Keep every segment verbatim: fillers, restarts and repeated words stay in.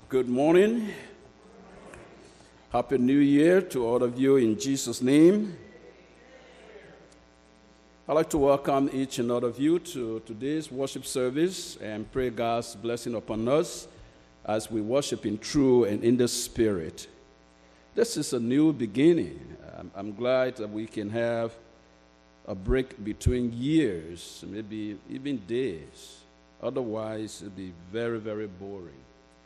Good morning. Happy New Year to all of you in Jesus' name. I'd like to welcome each and all of you to today's worship service and pray God's blessing upon us as we worship in truth and in the Spirit. This is a new beginning. I'm, I'm glad that we can have a break between years, maybe even days. Otherwise, it would be very, very boring.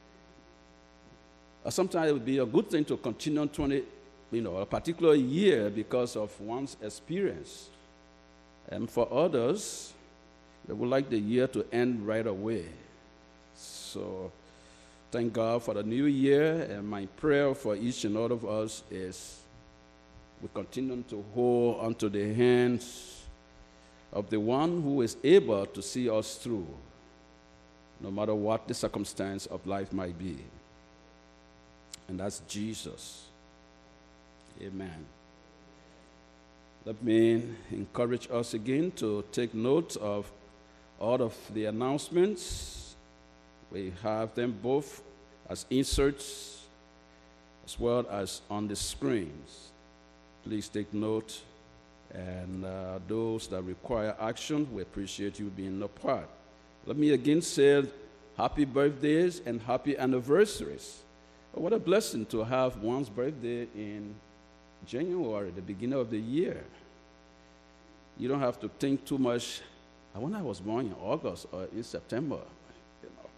Uh, sometimes it would be a good thing to continue on twenty, you know, a particular year because of one's experience. And for others, they would like the year to end right away. So thank God for the new year, and my prayer for each and all of us is we continue to hold onto the hands of the one who is able to see us through, no matter what the circumstance of life might be. And that's Jesus. Amen. Let me encourage us again to take note of all of the announcements. We have them both as inserts as well as on the screens. Please take note. And uh, those that require action, we appreciate you being a part. Let me again say happy birthdays and happy anniversaries. What a blessing to have one's birthday in January, the beginning of the year. You don't have to think too much. I wonder I was born in August or in September. You know.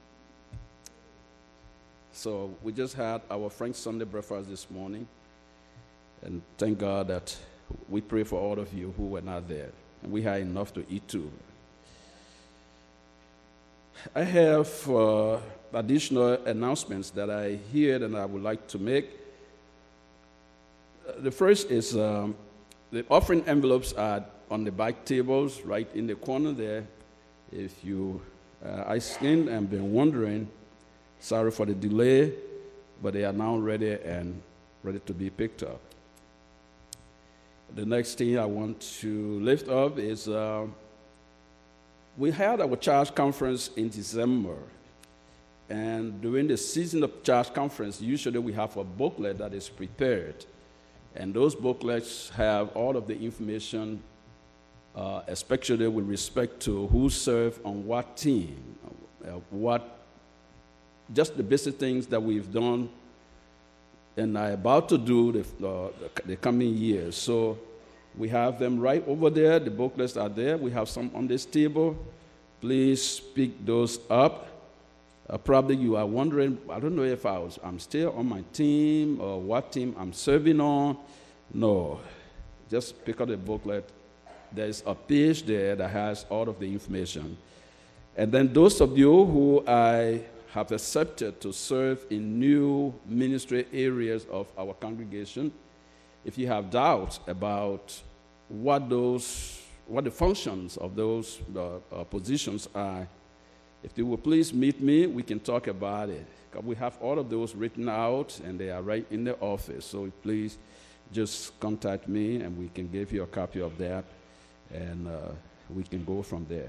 So we just had our French Sunday breakfast this morning. And thank God that we pray for all of you who were not there. And we had enough to eat too. I have uh, additional announcements that I hear and I would like to make. Uh, the first is um, the offering envelopes are on the back tables right in the corner there. If you, uh, I skinned and been wondering, sorry for the delay, but they are now ready and ready to be picked up. The next thing I want to lift up is uh, we had our church conference in December. And during the season of church conference, usually we have a booklet that is prepared. And those booklets have all of the information, uh, especially with respect to who served on what team, uh, what, just the basic things that we've done and are about to do the, uh, the coming years. So we have them right over there. The booklets are there. We have some on this table. Please pick those up. Uh, probably you are wondering, I don't know if I was, I'm still on my team or what team I'm serving on. No, just pick up the booklet. There's a page there that has all of the information. And then those of you who I have accepted to serve in new ministry areas of our congregation, if you have doubts about what those, what the functions of those uh, uh, positions are, if you will please meet me, we can talk about it. We have all of those written out, and they are right in the office. So please just contact me, and we can give you a copy of that, and uh, we can go from there.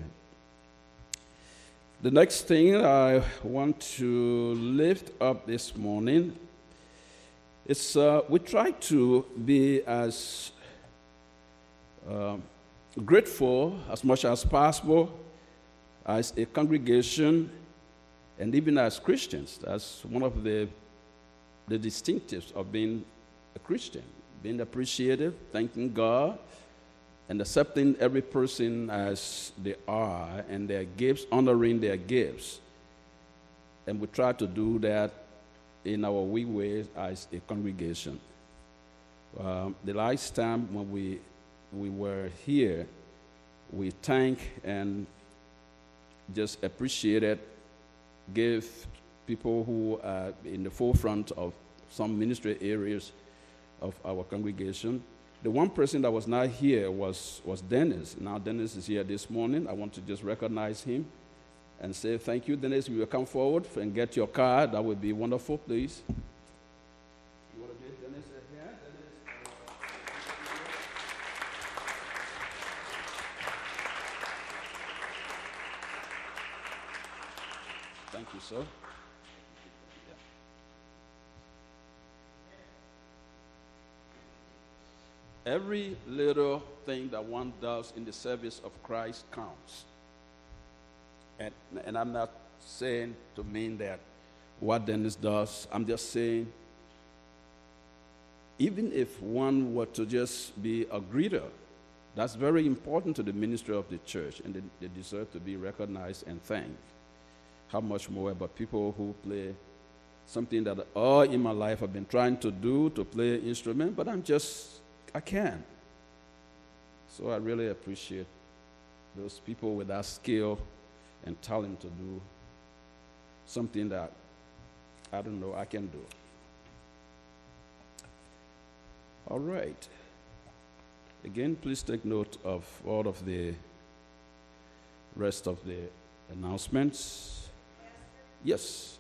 The next thing I want to lift up this morning is uh, we try to be as uh, grateful as much as possible as a congregation, and even as Christians. That's one of the, the distinctives of being a Christian, being appreciative, thanking God, and accepting every person as they are, and their gifts, honoring their gifts. And we try to do that in our wee ways as a congregation. Um, the last time when we, we were here, we thank and just appreciate it, give people who are in the forefront of some ministry areas of our congregation. The one person that was not here was, was Dennis. Now Dennis is here this morning. I want to just recognize him and say thank you. Dennis, you will come forward and get your card. That would be wonderful, please. You want to give Dennis a hand? Dennis, Thank you, sir. Yeah. Every little thing that one does in the service of Christ counts. And, and I'm not saying to mean that what Dennis does, I'm just saying, even if one were to just be a greeter, that's very important to the ministry of the church, and they, they deserve to be recognized and thanked. How much more about people who play something that all in my life I've been trying to do, to play an instrument, but I'm just, I can't. So I really appreciate those people with that skill and talent to do something that, I don't know, I can do. All right. Again, please take note of all of the rest of the announcements. Yes.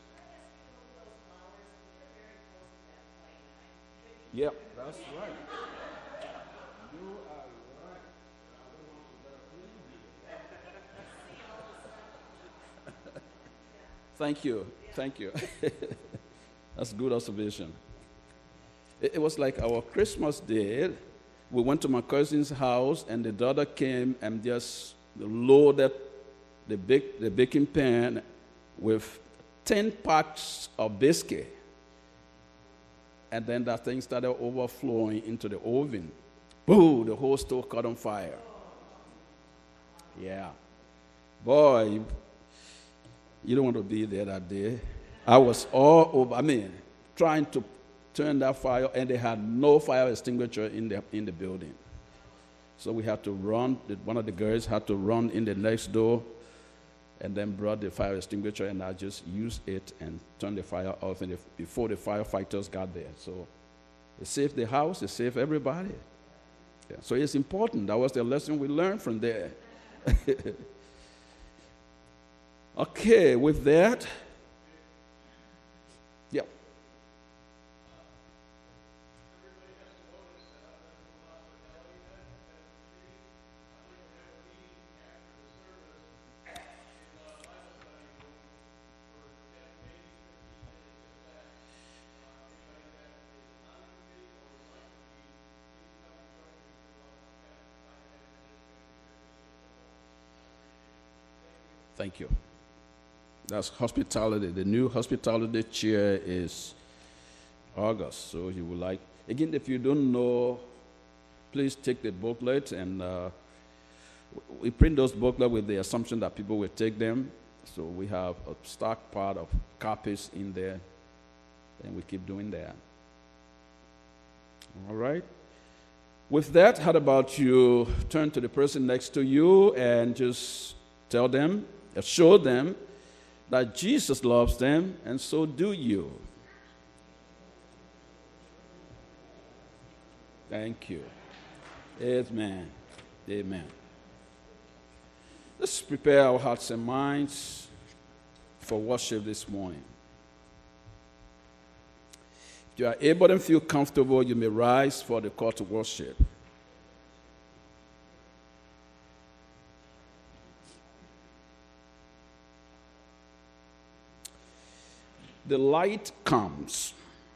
Yep, that's right. You are right. Thank you. Thank you. That's good observation. It, it was like our Christmas day. We went to my cousin's house, and the daughter came and just loaded the bake, the baking pan with ten packs of biscuit. And then that thing started overflowing into the oven. Boom, the whole stove caught on fire. Yeah. Boy, you, you don't want to be there that day. I was all over, I mean, trying to turn that fire, and they had no fire extinguisher in the in the building. So we had to run, one of the girls had to run in the next door, and then brought the fire extinguisher, and I just used it and turned the fire off, and if, before the firefighters got there. So it saved the house, it saved everybody. Yeah. So it's important. That was the lesson we learned from there. Okay, with that, yeah. Thank you. That's hospitality. The new hospitality chair is August, so you would like. Again, if you don't know, please take the booklet, and uh, we print those booklets with the assumption that people will take them. So we have a stock part of copies in there, and we keep doing that. All right. With that, how about you turn to the person next to you and just tell them, show them that Jesus loves them, and so do you. Thank you. Amen. Amen. Let's prepare our hearts and minds for worship this morning. If you are able and feel comfortable, you may rise for the call to worship. The light comes.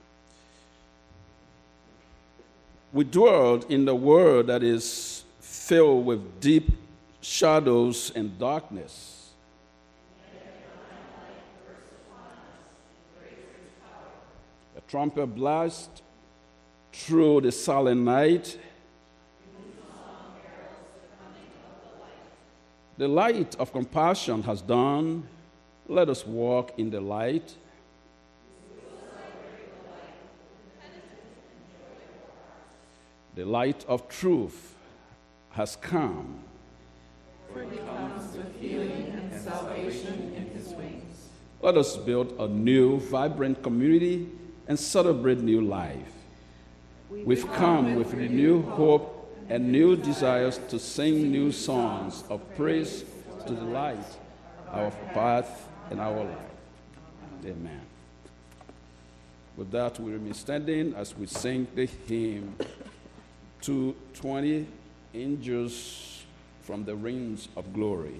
We dwell in the world that is filled with deep shadows and darkness. A trumpet blast through the silent night. The light of compassion has dawned. Let us walk in the light. The light of truth has come. For he comes with healing and salvation in his wings. Let us build a new, vibrant community and celebrate new life. We've come with renewed hope and new desires to sing new songs of praise to the light, our path and our life. Amen. With that, we remain standing as we sing the hymn two twenty, Angels from the Rings of Glory.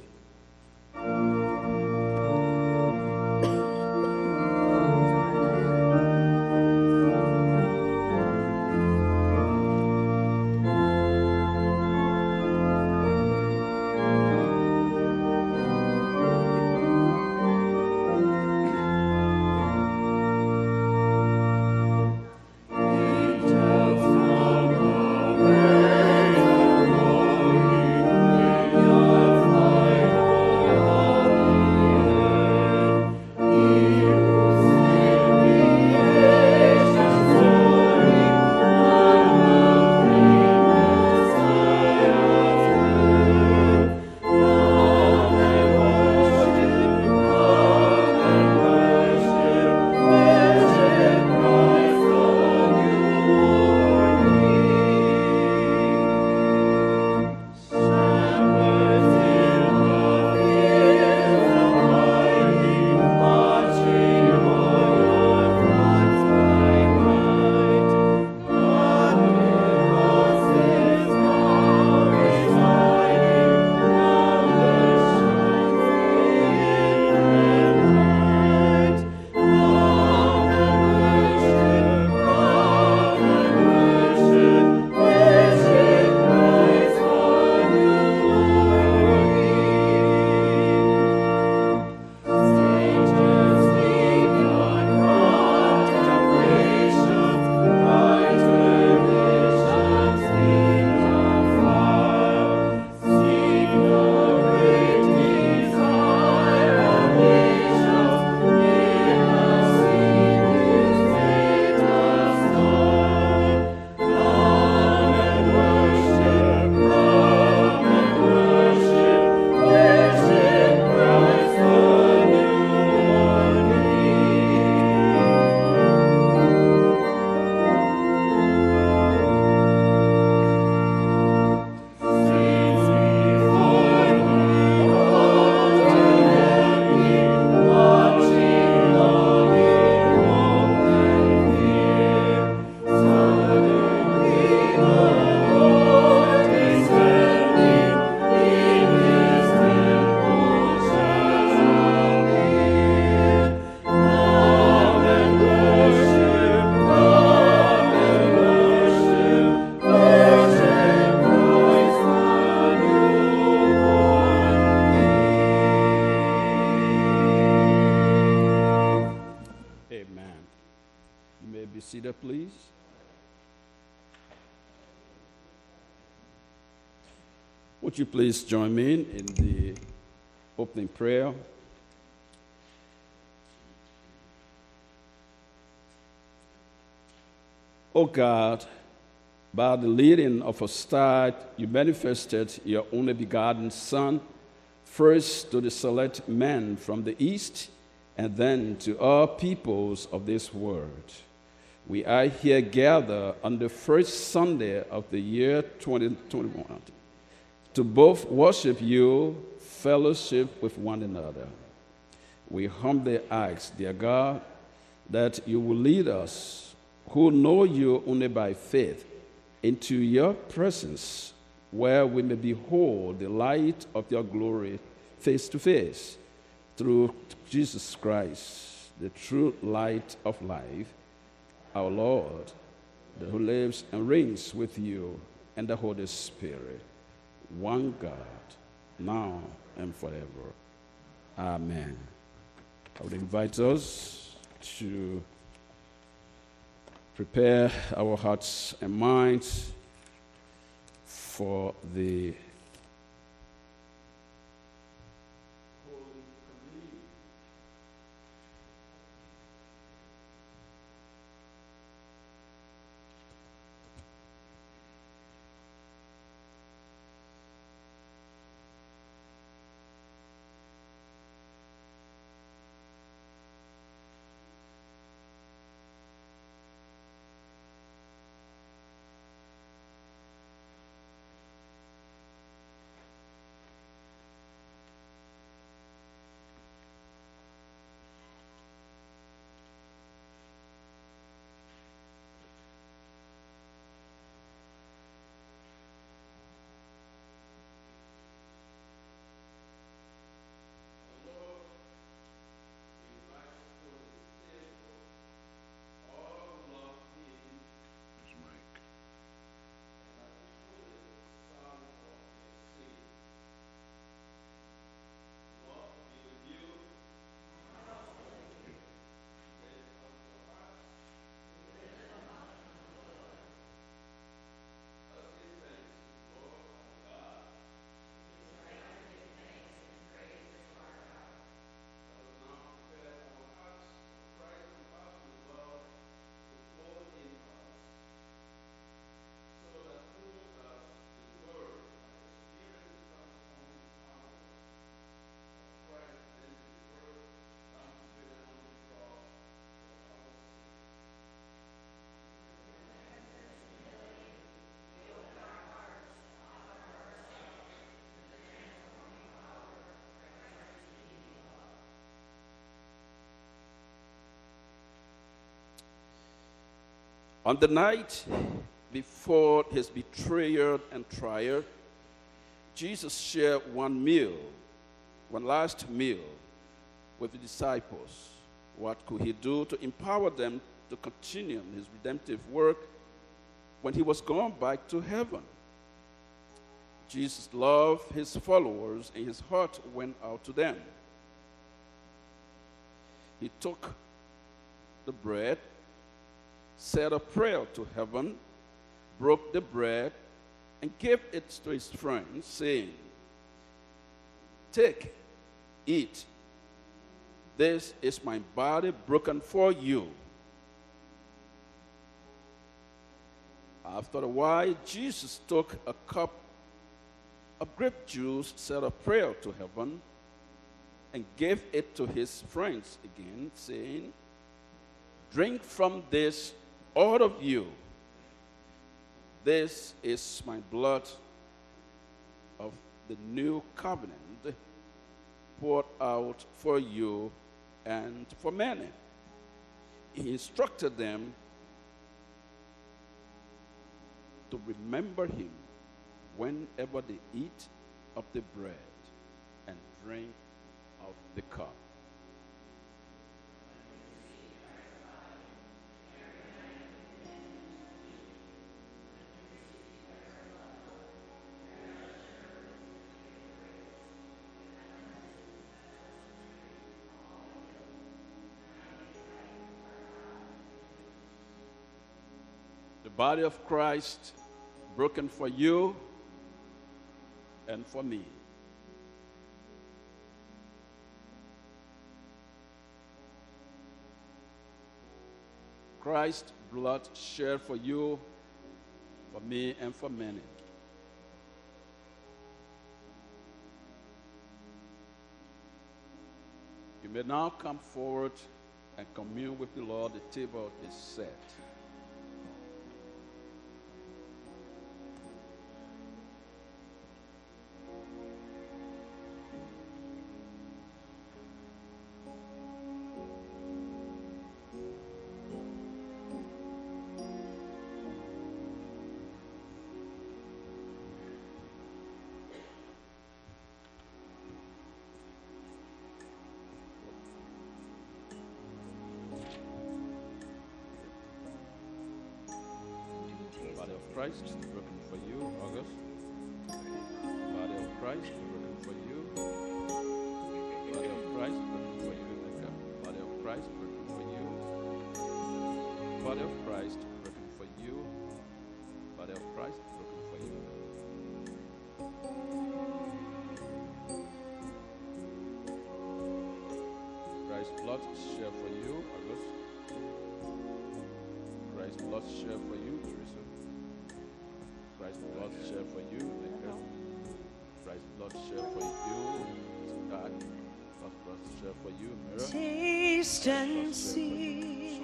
Would you please join me in the opening prayer? O God, by the leading of a star, you manifested your only begotten Son, first to the select men from the east, and then to all peoples of this world. We are here gathered on the first Sunday of the year twenty twenty-one to both worship you, fellowship with one another. We humbly ask, dear God, that you will lead us, who know you only by faith, into your presence, where we may behold the light of your glory face to face, through Jesus Christ, the true light of life, our Lord, who lives and reigns with you and the Holy Spirit, one God, now and forever. Amen. I would invite us to prepare our hearts and minds for the Holy Communion. On the night before his betrayal and trial, Jesus shared one meal, one last meal with the disciples. What could he do to empower them to continue his redemptive work when he was gone back to heaven? Jesus loved his followers, and his heart went out to them. He took the bread, said a prayer to heaven, broke the bread, and gave it to his friends, saying, "Take, eat. This is my body broken for you." After a while, Jesus took a cup of grape juice, said a prayer to heaven, and gave it to his friends again, saying, "Drink from this, all of you. This is my blood of the new covenant, poured out for you and for many." He instructed them to remember him whenever they eat of the bread and drink of the cup. The body of Christ broken for you and for me. Christ's blood shed for you, for me, and for many. You may now come forward and commune with the Lord. The table is set. Christ broken for you, August. Body of Christ broken for you. Body of Christ broken for you, Rebecca. Body of Christ broken for you. Body of Christ broken for you. Body of Christ broken for you. Christ's blood shed for you, August. Christ's blood shed for you, Teresa. Christ's blood shed for you, Rebecca. Christ's blood shed for you, Scott. Christ's blood shed for you, Mira. Taste and see.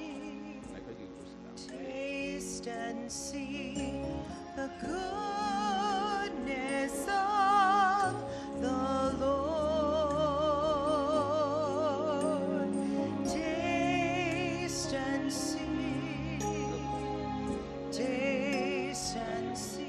Taste and see the goodness of the Lord. Taste and see. Taste and see.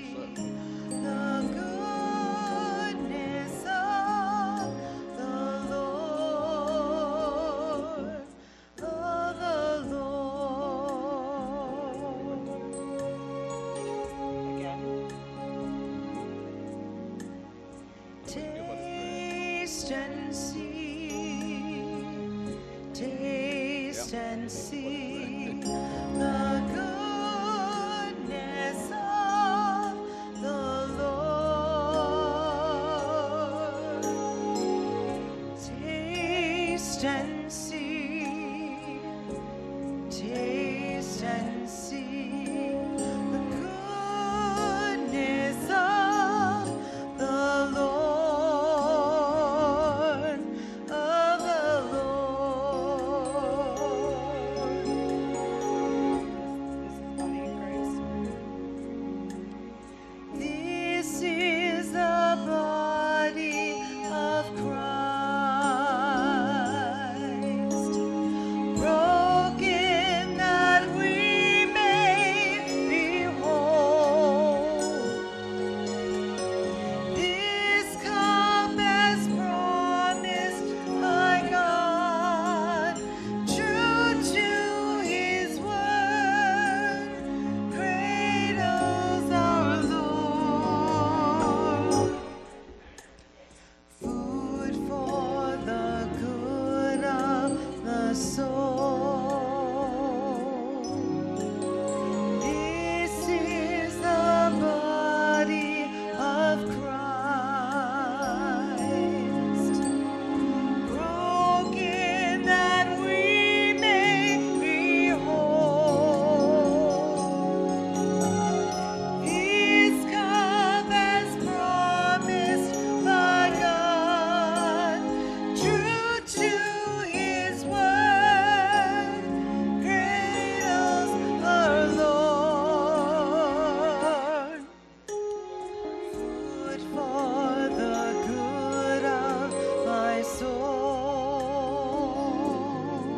Taste and see, taste and see the goodness of the Lord. Taste and see, taste and see the goodness of the Lord, of the Lord. This is the body of Christ, broken that we may be whole. This cup as promised by God, true to His word, cradles our Lord. Food for the good of the soul. This is the body of Christ, broken that we may be whole. His cup as promised by God, true to His word, cradles our Lord. Food for the good of my soul.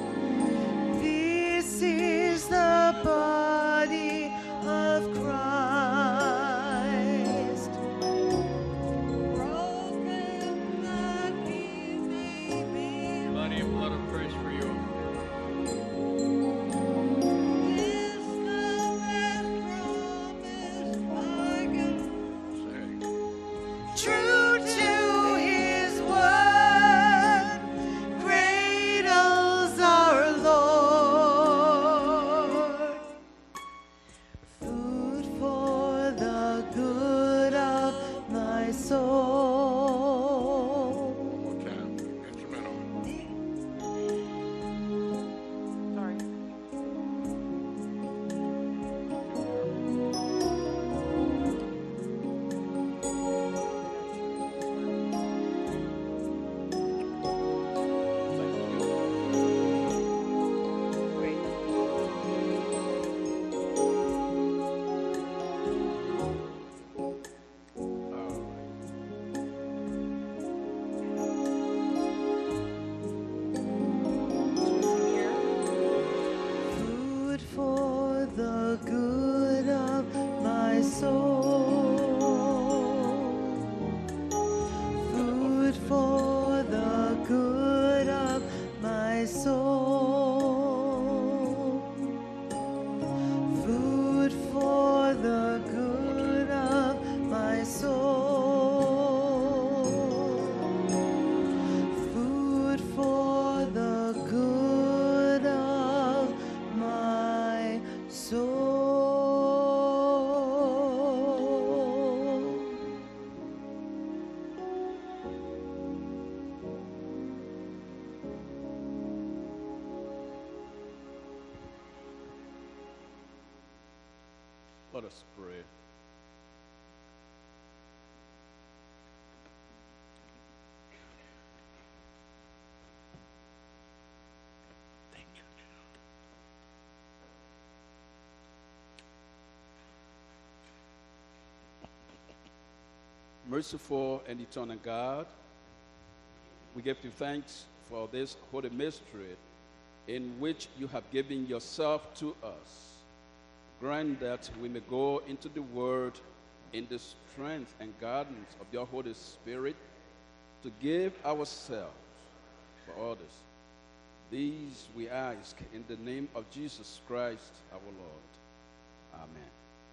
This is the body of Christ, broken that we may be. Body and blood of Christ for you. His love as promised by God, true to His word, cradles our Lord. Food for the good of my soul. One more time. Instrumental. Sorry. Food for the good of my soul. Food for the good of my soul. Food for the good of my soul. Food for the good of my soul. Let us pray. Thank you. Merciful and eternal God, we give you thanks for this holy mystery in which you have given yourself to us. Grant that we may go into the world in the strength and guidance of your Holy Spirit to give ourselves for others. These we ask in the name of Jesus Christ our Lord. Amen.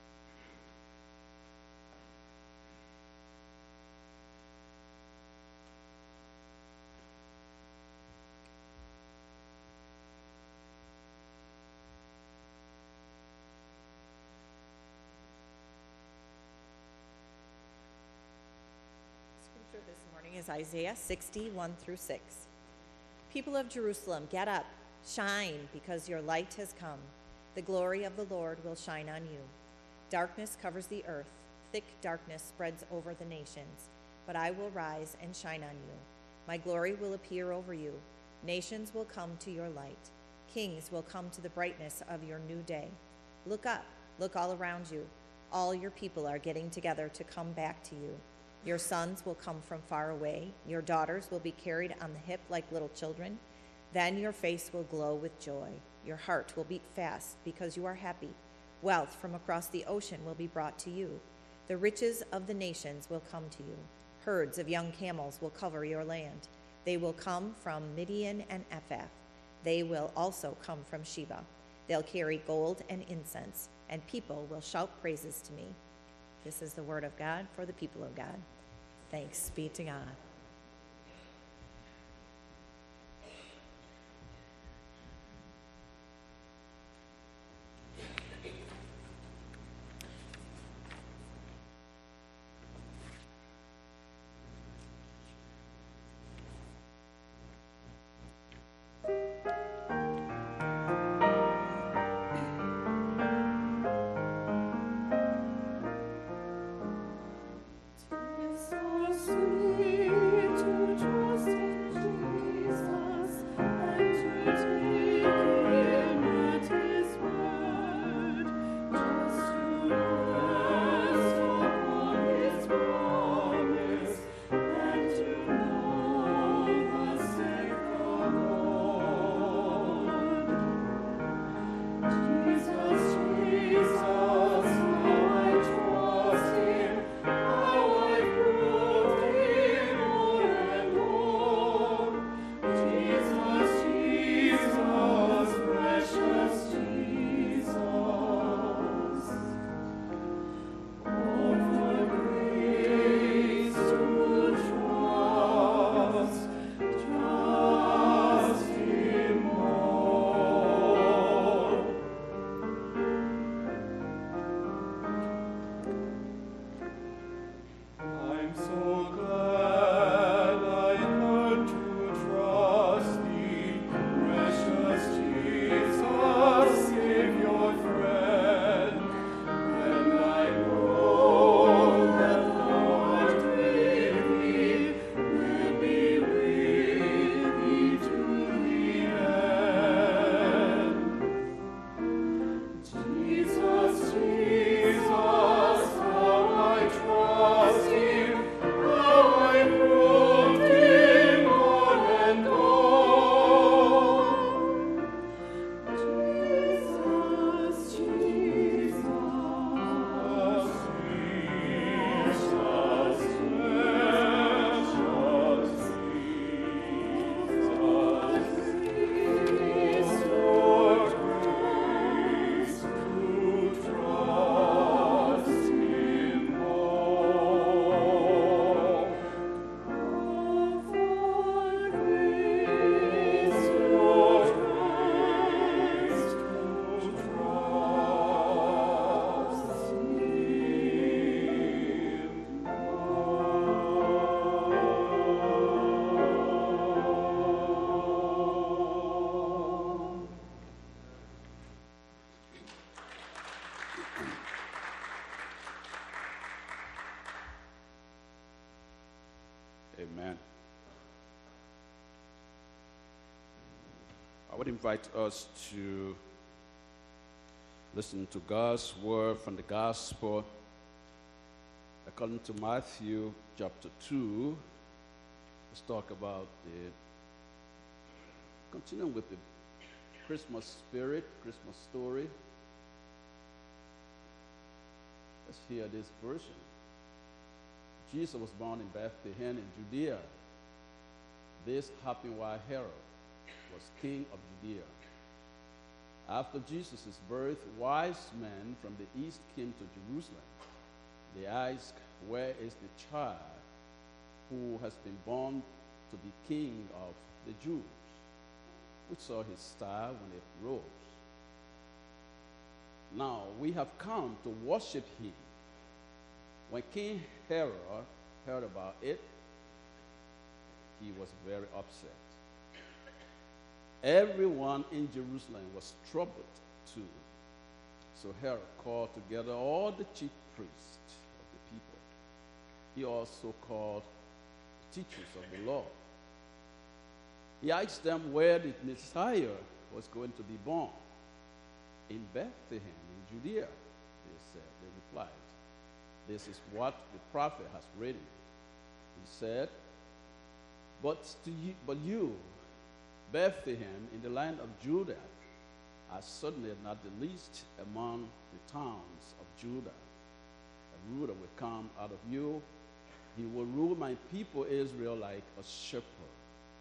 Scripture this morning is Isaiah sixty, one through six. People of Jerusalem, get up, shine, because your light has come. The glory of the Lord will shine on you. Darkness covers the earth, thick darkness spreads over the nations. But I will rise and shine on you. My glory will appear over you. Nations will come to your light. Kings will come to the brightness of your new day. Look up, look all around you. All your people are getting together to come back to you. Your sons will come from far away. Your daughters will be carried on the hip like little children. Then your face will glow with joy. Your heart will beat fast because you are happy. Wealth from across the ocean will be brought to you. The riches of the nations will come to you. Herds of young camels will cover your land. They will come from Midian and Ephah. They will also come from Sheba. They'll carry gold and incense, and people will shout praises to me. This is the word of God for the people of God. Thanks be to God. So sweet. Amen. I would invite us to listen to God's word from the gospel according to Matthew chapter two. Let's talk about the, continuing with the Christmas spirit, Christmas story. Let's hear this version. Jesus was born in Bethlehem in Judea. This happened while Herod was king of Judea. After Jesus' birth, wise men from the east came to Jerusalem. They asked, "Where is the child who has been born to be king of the Jews? We saw his star when it rose. Now we have come to worship him." When King Herod heard about it, he was very upset. Everyone in Jerusalem was troubled too. So Herod called together all the chief priests of the people. He also called the teachers of the law. He asked them where the Messiah was going to be born. "In Bethlehem, in Judea," they said. They replied, "This is what the prophet has written." He said, But to you, but you, Bethlehem, in the land of Judah, are certainly not the least among the towns of Judah. A ruler will come out of you. He will rule my people Israel like a shepherd.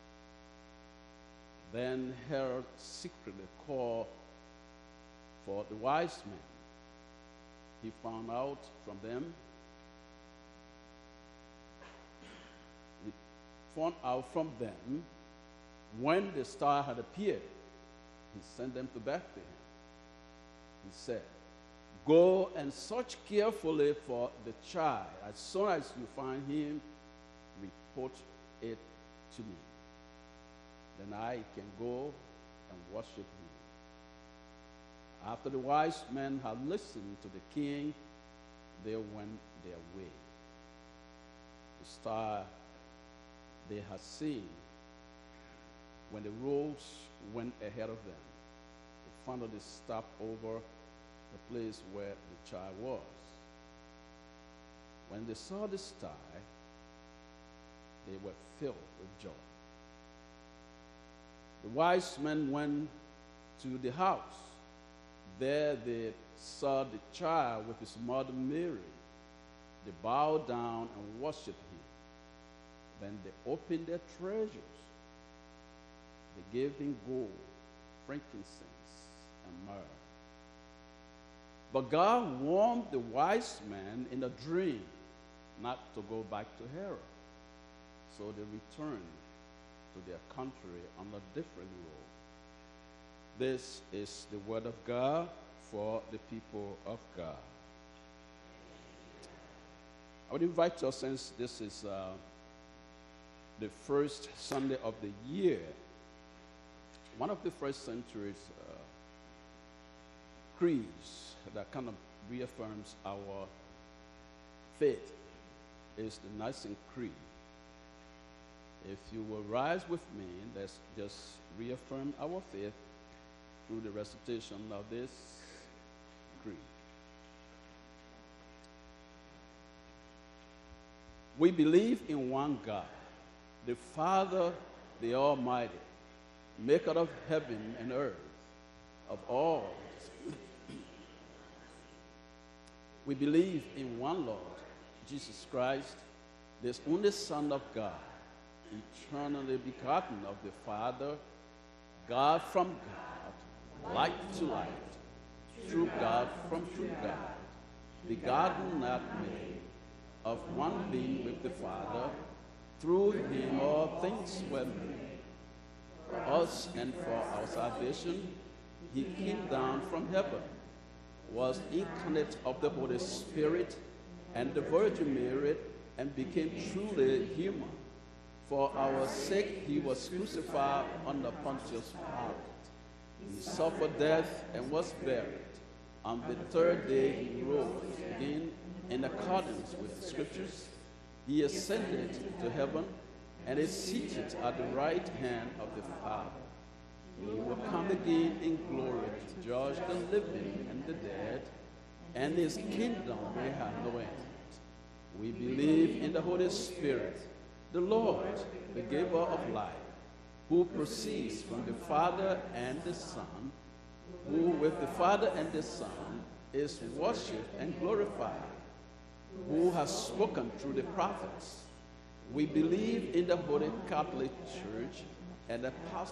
Then Herod secretly called for the wise men. He found out from them, he found out from them when the star had appeared. He sent them to Bethlehem. He said, "Go and search carefully for the child. As soon as you find him, report it to me. Then I can go and worship him." After the wise men had listened to the king, they went their way. The star they had seen, when the rose went ahead of them, they finally stopped over the place where the child was. When they saw the star, they were filled with joy. The wise men went to the house. There they saw the child with his mother Mary. They bowed down and worshiped him. Then they opened their treasures. They gave him gold, frankincense, and myrrh. But God warned the wise men in a dream not to go back to Herod. So they returned to their country on a different road. This is the word of God for the people of God. I would invite you, since this is uh, the first Sunday of the year, one of the first century's uh, creeds that kind of reaffirms our faith is the Nicene Creed. If you will rise with me, let's just reaffirm our faith through the recitation of this creed. We believe in one God, the Father, the Almighty, maker of heaven and earth, of all. We believe in one Lord, Jesus Christ, the only Son of God, eternally begotten of the Father, God from God, light to light, true God from true God, begotten, not made, of one being with the Father. Through him all things were made. For us and for our salvation, he came down from heaven, was incarnate of the Holy Spirit and the Virgin Mary, and became truly human. For our sake he was crucified under Pontius Pilate. He suffered death and was buried. On the third day he rose again in accordance with the Scriptures. He ascended to heaven and is seated at the right hand of the Father. He will come again in glory to judge the living and the dead, and his kingdom will have no end. We believe in the Holy Spirit, the Lord, the giver of life, who proceeds from the Father and the Son, who with the Father and the Son is worshipped and glorified, who has spoken through the prophets. We believe in the Holy Catholic Church and the past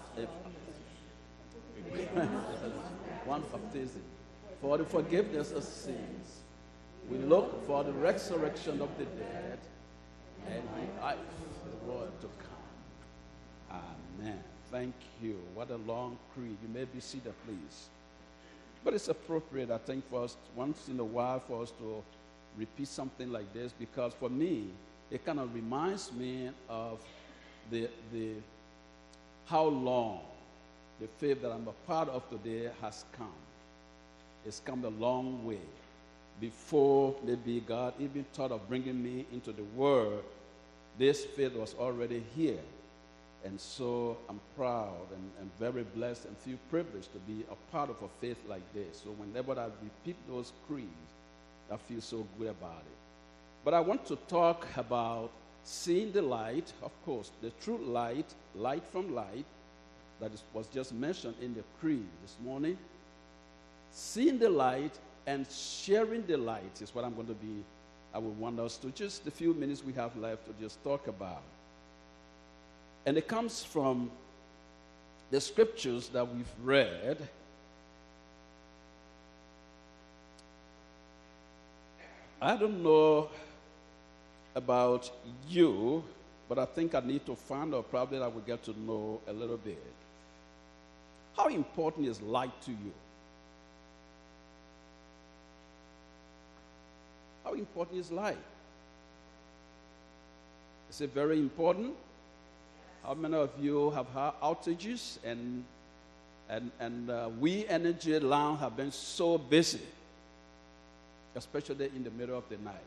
one baptism for the forgiveness of sins. We look for the resurrection of the dead and the life of the world to come. Amen. Thank you. What a long creed. You may be seated, please. But it's appropriate, I think, for us once in a while for us to repeat something like this, because for me, it kind of reminds me of the, the how long the faith that I'm a part of today has come. It's come a long way. Before maybe God even thought of bringing me into the world, this faith was already here. And so I'm proud and, and very blessed and feel privileged to be a part of a faith like this. So whenever I repeat those creeds, I feel so good about it. But I want to talk about seeing the light, of course, the true light, light from light, that is, was just mentioned in the creed this morning. Seeing the light and sharing the light is what I'm going to be, I would want us to, just the few minutes we have left, to just talk about. And it comes from the scriptures that we've read. I don't know about you, but I think I need to find out, probably I will get to know a little bit. How important is light to you? How important is light? Is it very important? How many of you have had outages, and and and uh, we Energy Lounge have been so busy, especially in the middle of the night?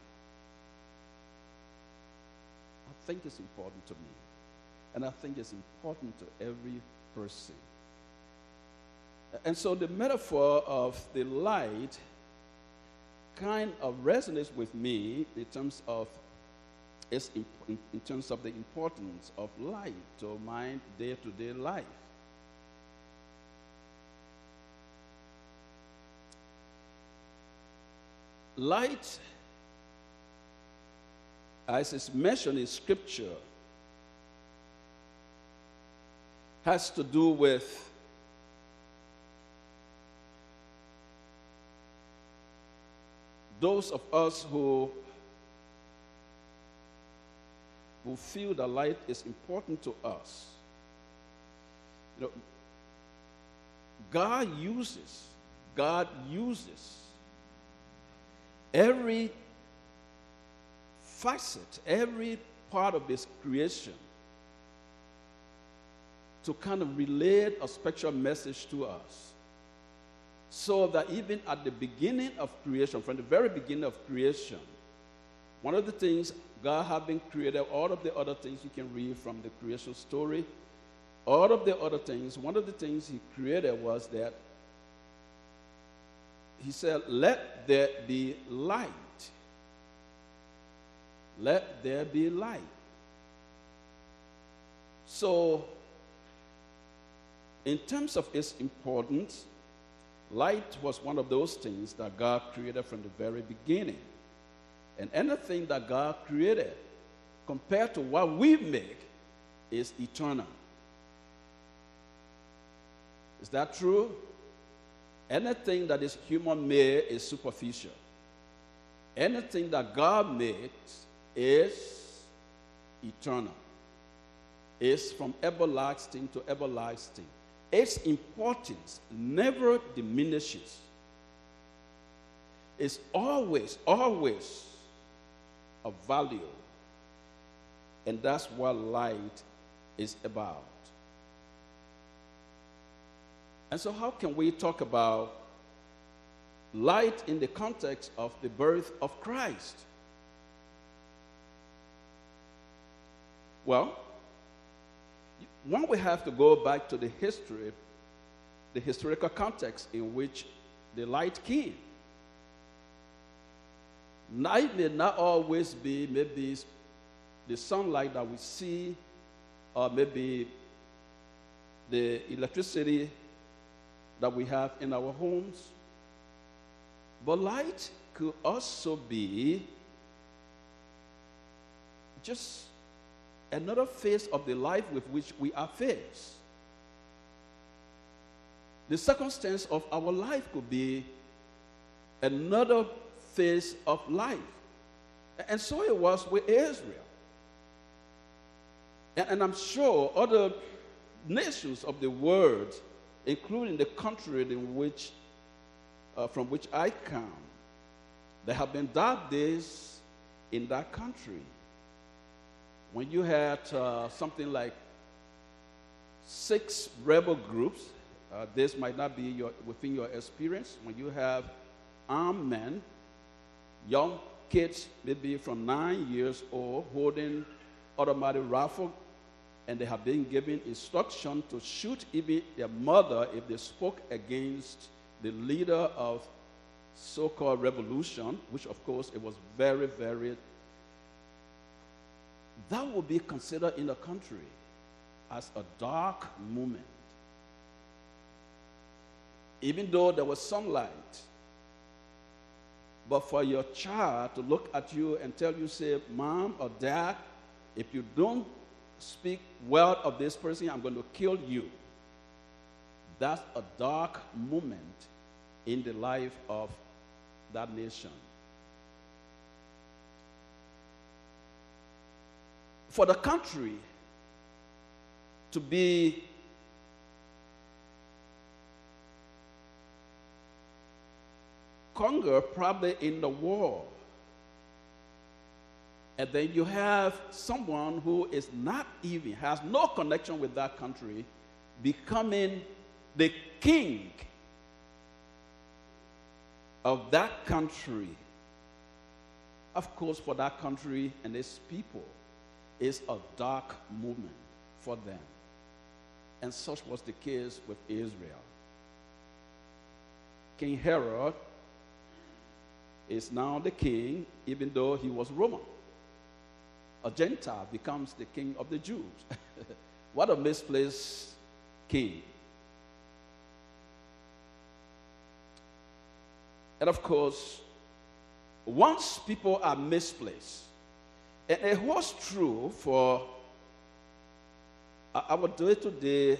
I think it's important to me, and I think it's important to every person. And so the metaphor of the light kind of resonates with me in terms of its in, in terms of the importance of light to my day-to-day life. Light, as is mentioned in Scripture, has to do with those of us who, who feel that light is important to us. You know, God uses, God uses every facet, every part of His creation to kind of relay a spiritual message to us. So that even at the beginning of creation, from the very beginning of creation, one of the things God had been created, all of the other things you can read from the creation story, all of the other things, one of the things He created was that He said, let there be light. Let there be light. So, in terms of its importance, light was one of those things that God created from the very beginning. And anything that God created, compared to what we make, is eternal. Is that true? Anything that is human-made is superficial. Anything that God makes is eternal. It's from everlasting to everlasting. Its importance never diminishes. It's always, always of value. And that's what light is about. And so how can we talk about light in the context of the birth of Christ? Well, one we have to go back to the history, the historical context in which the light came. Night may not always be maybe the sunlight that we see, or maybe the electricity that we have in our homes. But light could also be just another phase of the life with which we are faced. The circumstance of our life could be another phase of life. And so it was with Israel. And, and I'm sure other nations of the world, including the country in which, uh, from which I come, there have been dark days in that country. When you had uh, something like six rebel groups, uh, this might not be your, within your experience. When you have armed men, young kids, maybe from nine years old, holding automatic rifle, and they have been given instruction to shoot even their mother if they spoke against the leader of so-called revolution, which of course it was very, very, that would be considered in the country as a dark moment. Even though there was sunlight, but for your child to look at you and tell you, say, Mom or Dad, if you don't speak well of this person, I'm going to kill you. That's a dark moment in the life of that nation. For the country to be conquered probably in the war, and then you have someone who is not even, has no connection with that country, becoming the king of that country. Of course, for that country and its people, it's a dark moment for them. And such was the case with Israel. King Herod is now the king, even though he was Roman. A Gentile becomes the king of the Jews. What a misplaced king. And of course, once people are misplaced, and it was true for our day-to-day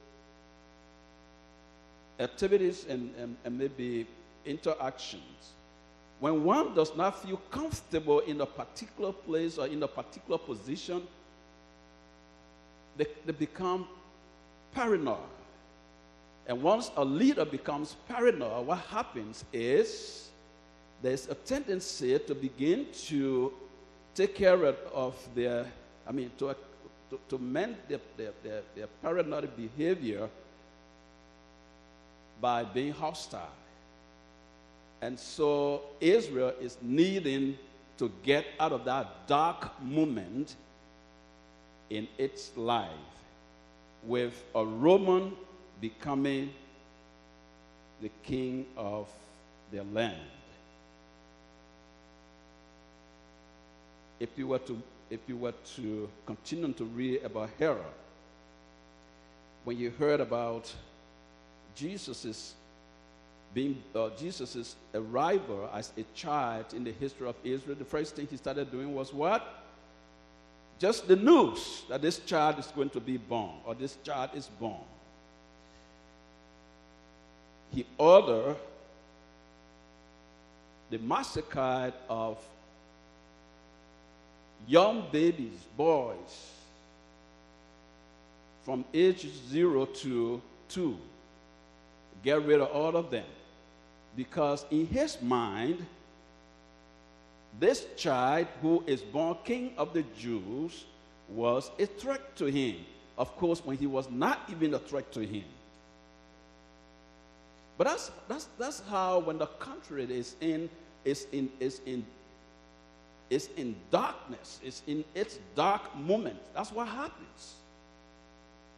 activities and, and, and maybe interactions, when one does not feel comfortable in a particular place or in a particular position, they, they become paranoid. And once a leader becomes paranoid, what happens is there's a tendency to begin to take care of their, I mean, to, to, to mend their, their, their, their paranoid behavior by being hostile. And so Israel is needing to get out of that dark moment in its life with a Roman becoming the king of their land. If you were to, if you were to continue to read about Herod, when you heard about Jesus's being uh, Jesus's arrival as a child in the history of Israel, the first thing he started doing was what? Just the news that this child is going to be born, or this child is born. He ordered the massacre of young babies, boys, from age zero to two. Get rid of all of them. Because in his mind, this child who is born king of the Jews was a threat to him. Of course, when he was not even a threat to him. But that's, that's, that's how when the country is in, is in, is in, is in darkness, is in its dark moment, that's what happens.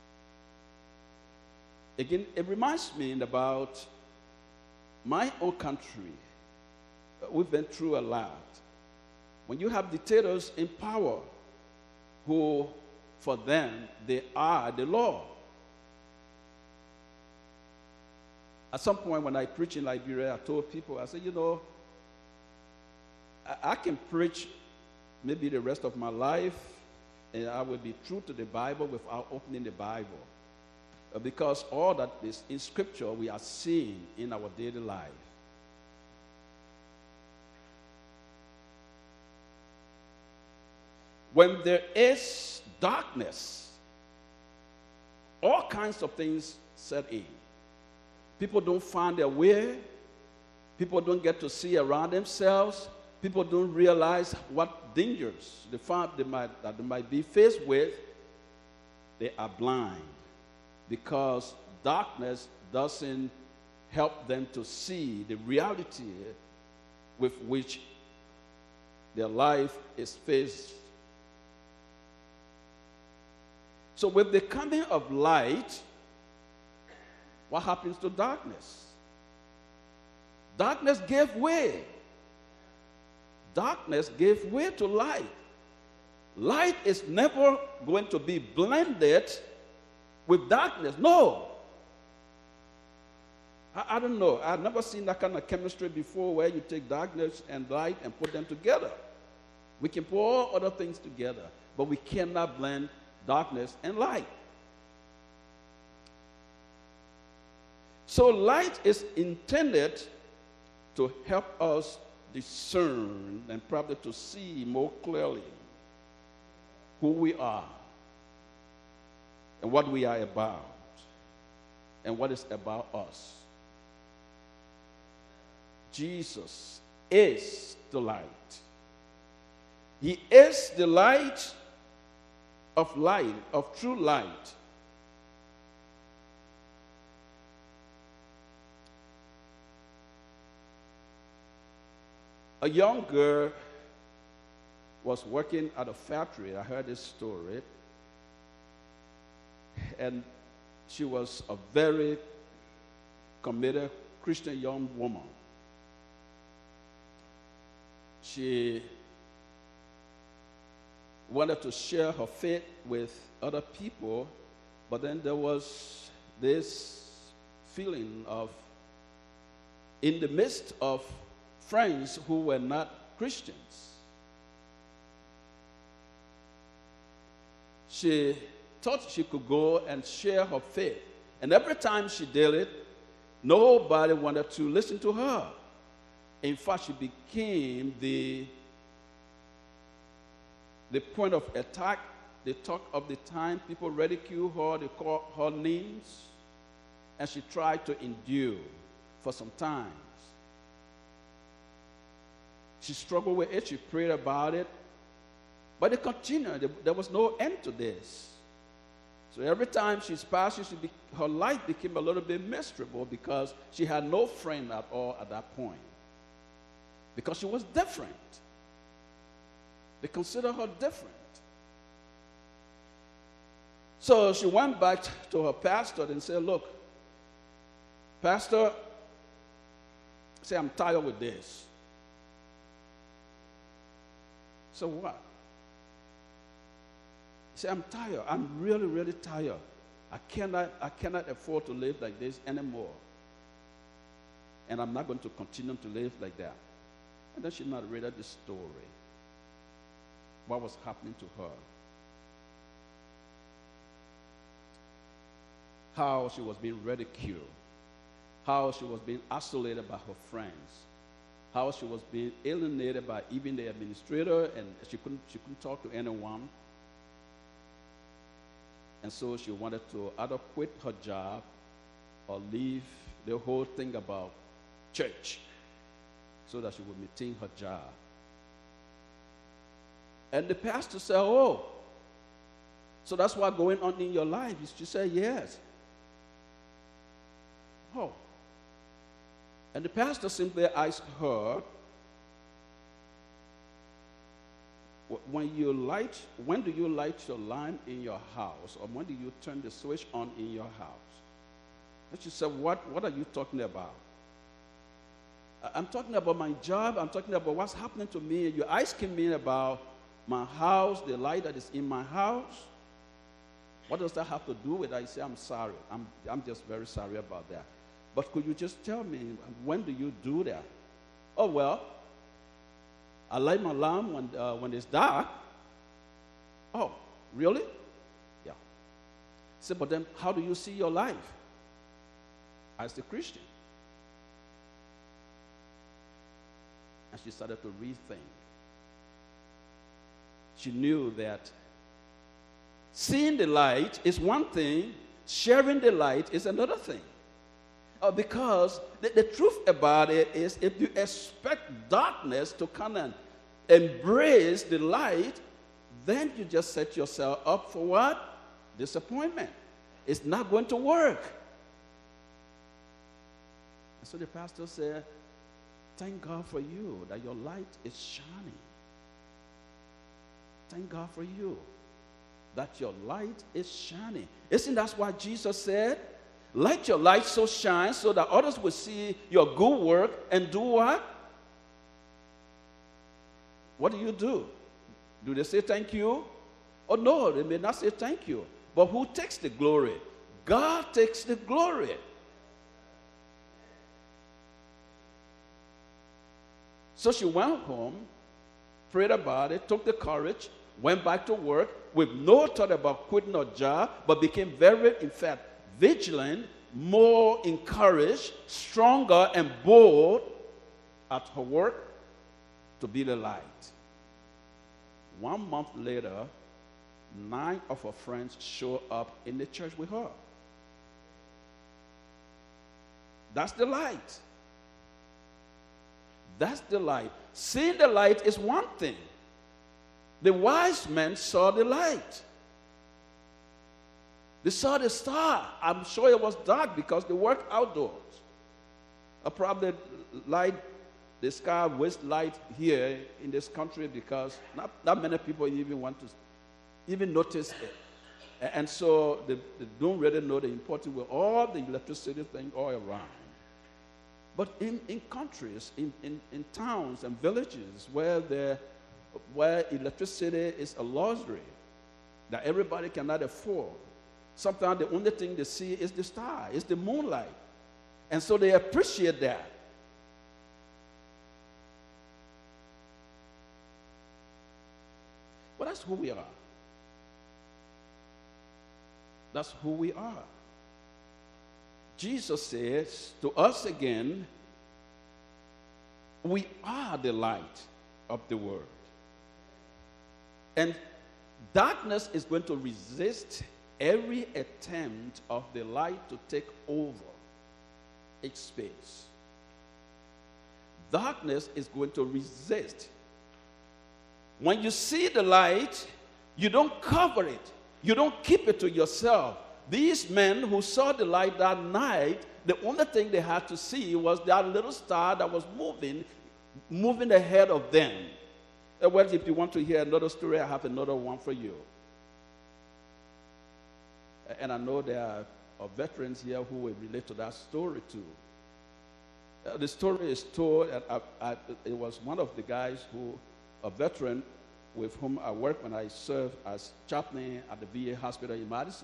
again, it reminds me about my own country. We've been through a lot. When you have dictators in power who, for them, they are the law. At some point when I preached in Liberia, I told people, I said, you know, I, I can preach maybe the rest of my life, and I will be true to the Bible without opening the Bible. Uh, because all that is in Scripture we are seeing in our daily life. When there is darkness, all kinds of things set in. People don't find their way. People don't get to see around themselves. People don't realize what dangers they find they might, that they might be faced with. They are blind because darkness doesn't help them to see the reality with which their life is faced. So with the coming of light, what happens to darkness? Darkness gave way. Darkness gave way to light. Light is never going to be blended with darkness. No. I, I don't know. I've never seen that kind of chemistry before where you take darkness and light and put them together. We can put all other things together, but we cannot blend darkness and light. So light is intended to help us discern and probably to see more clearly who we are and what we are about and what is about us. Jesus is the light. He is the light of light, of true light. A young girl was working at a factory. I heard this story. And she was a very committed Christian young woman. She wanted to share her faith with other people, but then there was this feeling of, in the midst of friends who were not Christians, she thought she could go and share her faith. And every time she did it, nobody wanted to listen to her. In fact, she became the, the point of attack. The talk of the time. People ridiculed her, they called her names, and she tried to endure for some time. She struggled with it. She prayed about it. But it continued. There was no end to this. So every time she's passed, she be, her life became a little bit miserable because she had no friend at all at that point. Because she was different. They considered her different. So she went back to her pastor and said, look, Pastor, say I'm tired with this. So what? He said, I'm tired. I'm really, really tired. I cannot, I cannot afford to live like this anymore. And I'm not going to continue to live like that. And then she narrated the story. What was happening to her. How she was being ridiculed. How she was being isolated by her friends. How she was being alienated by even the administrator, and she couldn't, she couldn't talk to anyone. And so she wanted to either quit her job or leave the whole thing about church so that she would maintain her job. And the pastor said, oh, so that's what's going on in your life? She said, yes. Oh. And the pastor simply asked her, when you light, when do you light your lamp in your house? Or when do you turn the switch on in your house? And she said, what, what are you talking about? "I- I'm talking about my job. I'm talking about what's happening to me. You're asking me about my house, the light that is in my house. What does that have to do with it?" I say, "I'm sorry. I'm, I'm just very sorry about that. But could you just tell me, when do you do that?" "Oh, well, I light my lamp when, uh, when it's dark." "Oh, really?" "Yeah." I said, "But then how do you see your life as a Christian?" And she started to rethink. She knew that seeing the light is one thing, sharing the light is another thing. Uh, because the, the truth about it is, if you expect darkness to come and embrace the light, then you just set yourself up for what? Disappointment. It's not going to work. And so the pastor said, "Thank God for you that your light is shining. Thank God for you that your light is shining." Isn't that why Jesus said, "Let your light so shine so that others will see your good work and do what?" What do you do? Do they say thank you? Oh no, they may not say thank you. But who takes the glory? God takes the glory. So she went home, prayed about it, took the courage, went back to work with no thought about quitting her job, but became very, in fact, vigilant, more encouraged, stronger, and bold at her work to be the light. One month later, nine of her friends showed up in the church with her. That's the light. That's the light. Seeing the light is one thing. The wise men saw the light. They saw the star. I'm sure it was dark because they worked outdoors. I probably light the sky with light here in this country because not that many people even want to even notice it. And so they, they don't really know the importance with all the electricity thing all around. But in, in countries, in, in, in towns and villages where, there, where electricity is a luxury that everybody cannot afford, sometimes the only thing they see is the star, is the moonlight. And so they appreciate that. Well, that's who we are. That's who we are. Jesus says to us again, we are the light of the world. And darkness is going to resist every attempt of the light to take over its space. Darkness is going to resist. When you see the light, you don't cover it. You don't keep it to yourself. These men who saw the light that night, the only thing they had to see was that little star that was moving, moving ahead of them. Uh, Well, if you want to hear another story, I have another one for you. And I know there are uh, veterans here who will relate to that story too. Uh, the story is told, at, at, at, it was one of the guys who, a veteran with whom I worked when I served as chaplain at the V A hospital in Madison.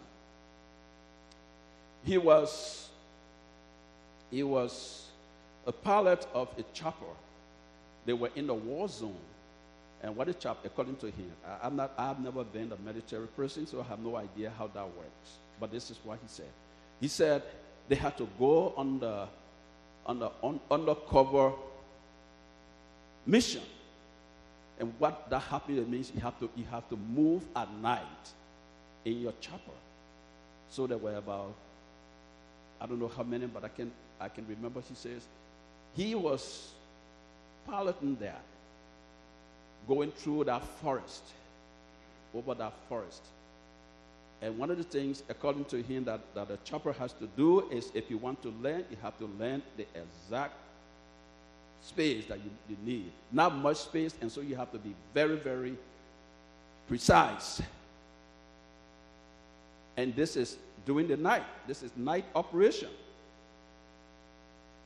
He was, he was a pilot of a chopper. They were in the war zone. And what a chopper, according to him, I, I'm not, I've never been a military person, so I have no idea how that works. But this is what he said. He said they had to go on the, on the on, undercover mission. And what that happened means you have to you have to move at night in your chopper. So there were about, I don't know how many, but I can I can remember. He says he was piloting that, going through that forest, over that forest. And one of the things, according to him, that, that a chopper has to do is if you want to land, you have to land the exact space that you, you need. Not much space, and so you have to be very, very precise. And this is during the night. This is night operation.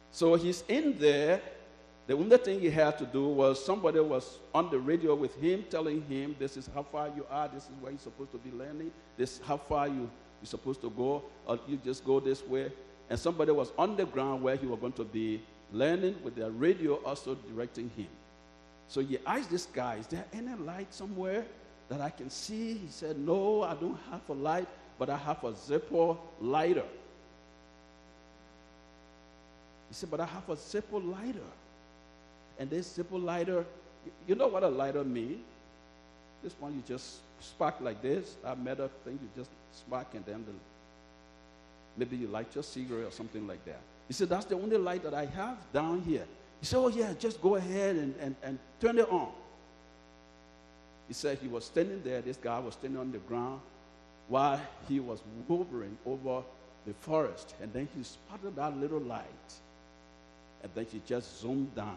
So he's in there. The only thing he had to do was somebody was on the radio with him telling him, this is how far you are, this is where you're supposed to be learning, this is how far you, you're supposed to go, or you just go this way. And somebody was on the ground where he was going to be learning with their radio also directing him. So he asked this guy, is there any light somewhere that I can see? He said, no, I don't have a light, but I have a Zippo lighter. He said, but I have a Zippo lighter. And this Zippo lighter, you know what a lighter means? This one you just spark like this, that metal thing you just spark, and then the, maybe you light your cigarette or something like that. He said, that's the only light that I have down here. He said, oh yeah, just go ahead and, and, and turn it on. He said he was standing there, this guy was standing on the ground while he was hovering over the forest, and then he spotted that little light, and then he just zoomed down.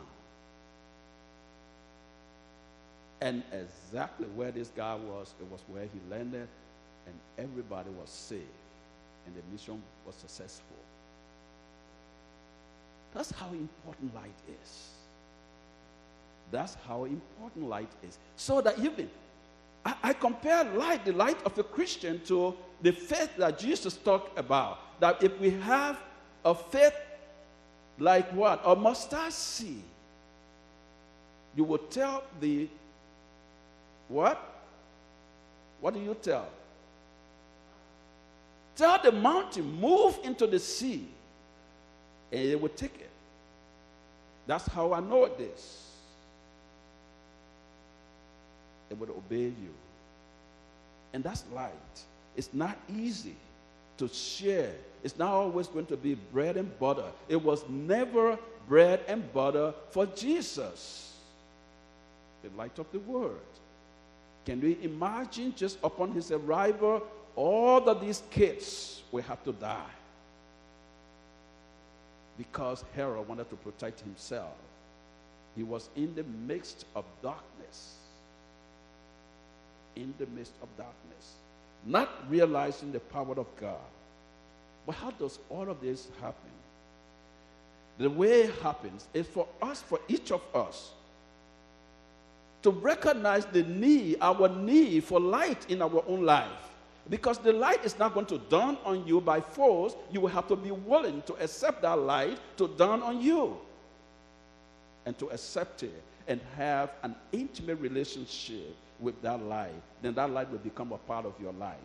And exactly where this guy was, it was where he landed, and everybody was saved, and the mission was successful. That's how important light is. That's how important light is. So that even, I, I compare light, the light of a Christian, to the faith that Jesus talked about. That if we have a faith like what? A mustard seed, you will tell the what? What do you tell? Tell the mountain, move into the sea, and it will take it. That's how I know this. It will obey you. And that's light. It's not easy to share. It's not always going to be bread and butter. It was never bread and butter for Jesus, the light of the world. Can we imagine just upon his arrival, all of these kids will have to die because Herod wanted to protect himself. He was in the midst of darkness. In the midst of darkness. Not realizing the power of God. But how does all of this happen? The way it happens is for us, for each of us, to recognize the need, our need for light in our own life. Because the light is not going to dawn on you by force. You will have to be willing to accept that light to dawn on you. And to accept it and have an intimate relationship with that light. Then that light will become a part of your life.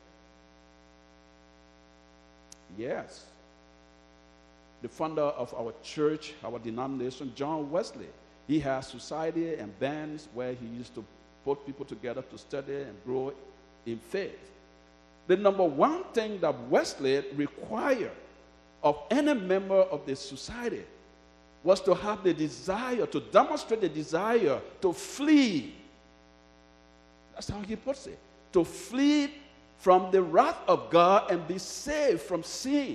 Yes. The founder of our church, our denomination, John Wesley, he has society and bands where he used to put people together to study and grow in faith. The number one thing that Wesley required of any member of the society was to have the desire, to demonstrate the desire to flee. That's how he puts it. To flee from the wrath of God and be saved from sin.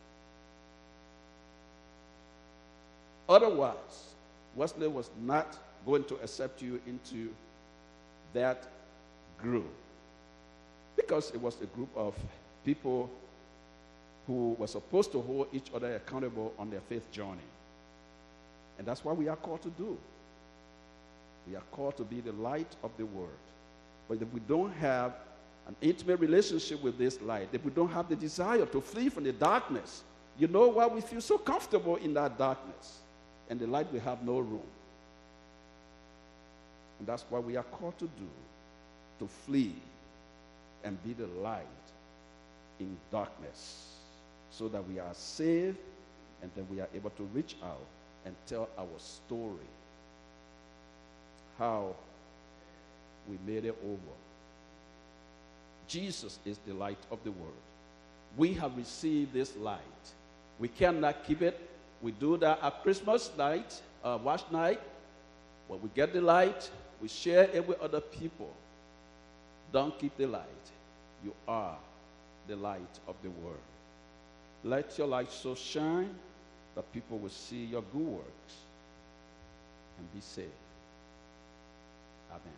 Otherwise, Wesley was not going to accept you into that group, because it was a group of people who were supposed to hold each other accountable on their faith journey. And that's what we are called to do. We are called to be the light of the world. But if we don't have an intimate relationship with this light, if we don't have the desire to flee from the darkness, you know why we feel so comfortable in that darkness? And the light will have no room. And that's what we are called to do, to flee and be the light in darkness, so that we are saved and that we are able to reach out and tell our story, how we made it over. Jesus is the light of the world. We have received this light. We cannot keep it. We do that at Christmas night, uh, wash night. When we get the light, we share it with other people. Don't keep the light. You are the light of the world. Let your light so shine that people will see your good works and be saved. Amen.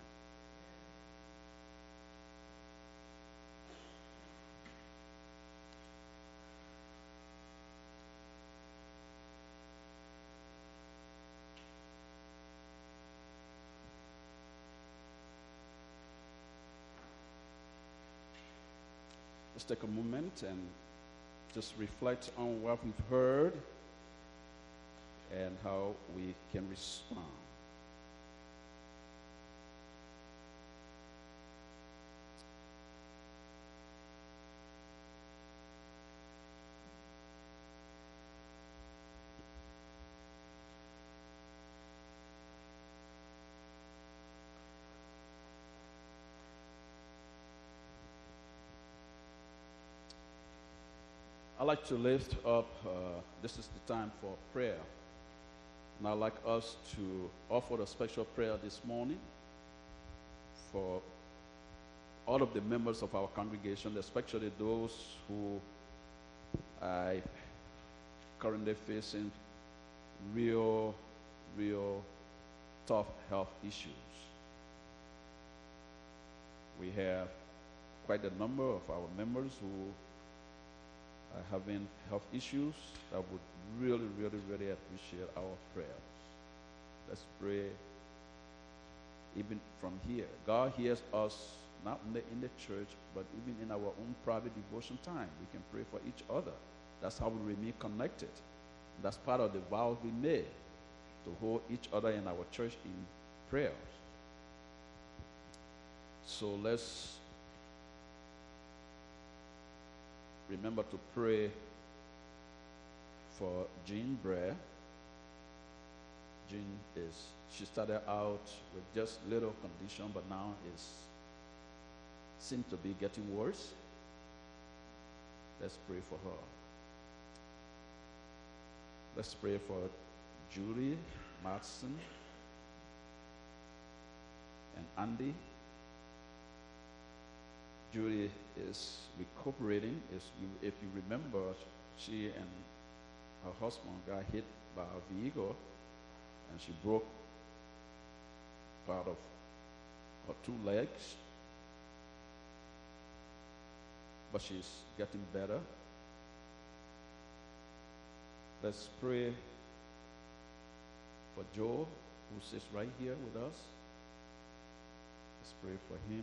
Let's take a moment and just reflect on what we've heard and how we can respond. I'd like to lift up, uh, this is the time for prayer. And I'd like us to offer a special prayer this morning for all of the members of our congregation, especially those who are currently facing real, real tough health issues. We have quite a number of our members who are having health issues that would really, really, really appreciate our prayers. Let's pray even from here. God hears us not only in the church, but even in our own private devotion time. We can pray for each other. That's how we remain connected. That's part of the vow we made, to hold each other in our church in prayers. So let's remember to pray for Jean Bray. Jean is, she started out with just little condition, but now is seems to be getting worse. Let's pray for her. Let's pray for Julie Matson and Andy. Julie is recuperating. If you, if you remember, she and her husband got hit by a vehicle, and she broke part of her two legs. But she's getting better. Let's pray for Joe, who sits right here with us. Let's pray for him.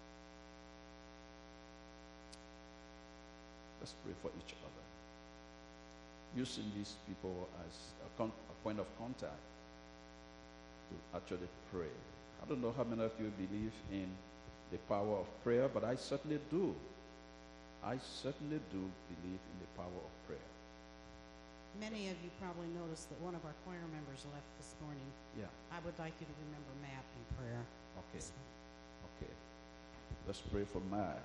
Let's pray for each other, using these people as a, con- a point of contact to actually pray. I don't know how many of you believe in the power of prayer, but I certainly do. I certainly do believe in the power of prayer. Many of you probably noticed that one of our choir members left this morning. Yeah. I would like you to remember Matt in prayer. Okay. Okay. Let's pray for Matt.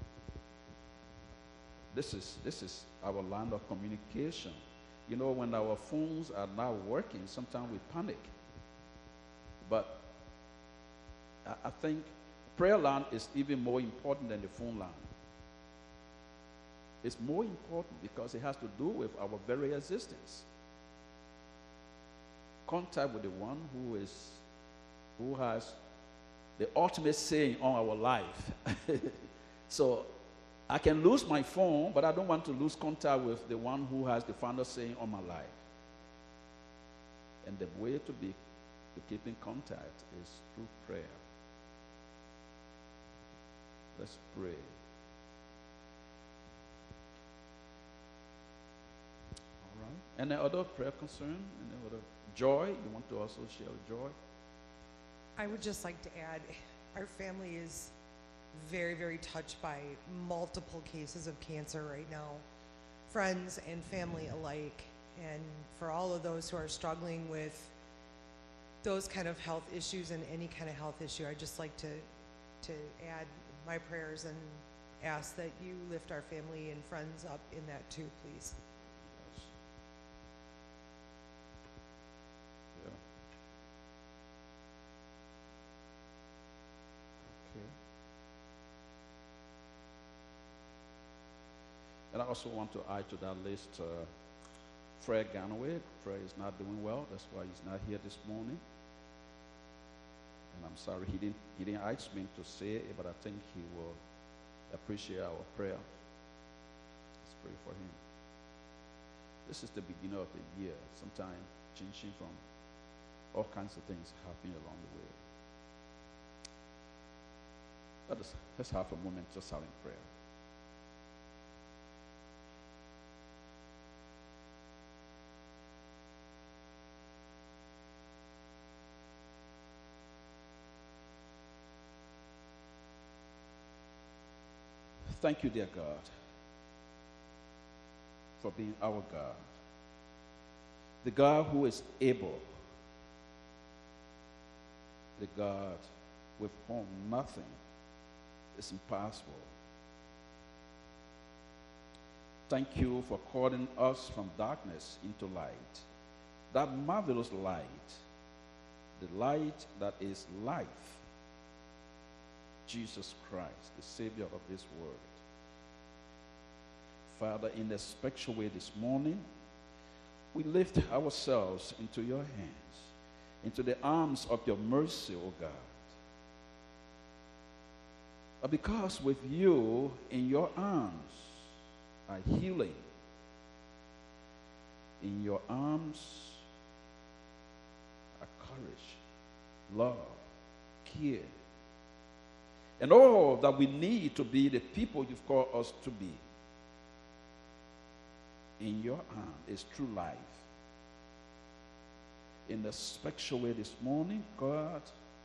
This is this is our land of communication. You know, when our phones are not working, sometimes we panic. But I, I think prayer line is even more important than the phone line. It's more important because it has to do with our very existence. Contact with the one who is, who has the ultimate saying on our life. So I can lose my phone, but I don't want to lose contact with the one who has the final saying on my life. And the way to be, to keep in contact is through prayer. Let's pray. Any other prayer concern? Any other joy? You want to also share joy? I would just like to add, our family is very, very touched by multiple cases of cancer right now, friends and family alike. And for all of those who are struggling with those kind of health issues and any kind of health issue, I'd just like to, to add my prayers and ask that you lift our family and friends up in that too, please. And I also want to add to that list uh, Fred Ganaway. Fred is not doing well. That's why he's not here this morning. And I'm sorry he didn't, he didn't ask me to say it, but I think he will appreciate our prayer. Let's pray for him. This is the beginning of the year. Sometimes changing from all kinds of things happening along the way. Let us, let's have a moment just silent prayer. Thank you, dear God, for being our God, the God who is able, the God with whom nothing is impossible. Thank you for calling us from darkness into light, that marvelous light, the light that is life, Jesus Christ, the Savior of this world. Father, in a special way this morning, we lift ourselves into your hands, into the arms of your mercy, O God. But because with you in your arms are healing, in your arms are courage, love, care, and all that we need to be the people you've called us to be. In your arm is true life. In a special way this morning, God,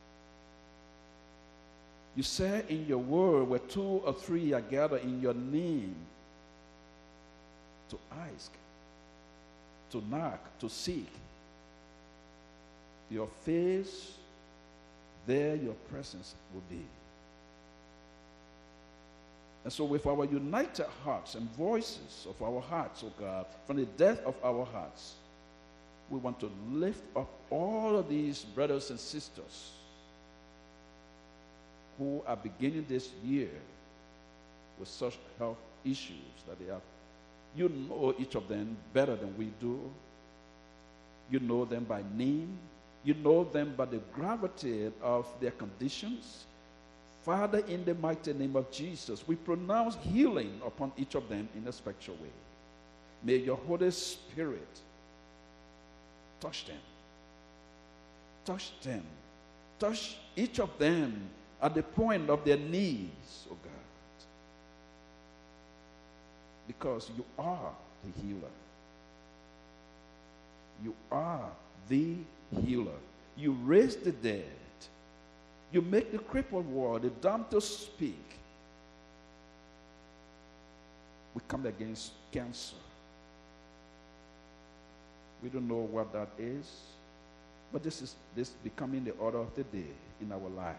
you said in your word, where two or three are gathered in your name, to ask, to knock, to seek your face, there your presence will be. And so with our united hearts and voices of our hearts, oh God, from the depth of our hearts, we want to lift up all of these brothers and sisters who are beginning this year with such health issues that they have. You know each of them better than we do. You know them by name. You know them by the gravity of their conditions. Father, in the mighty name of Jesus, we pronounce healing upon each of them in a special way. May your Holy Spirit touch them. Touch them. Touch each of them at the point of their needs, oh God. Because you are the healer. You are the healer. You raise the dead. You make the crippled walk, the dumb to speak. We come against cancer. We don't know what that is, but this is this becoming the order of the day in our lives.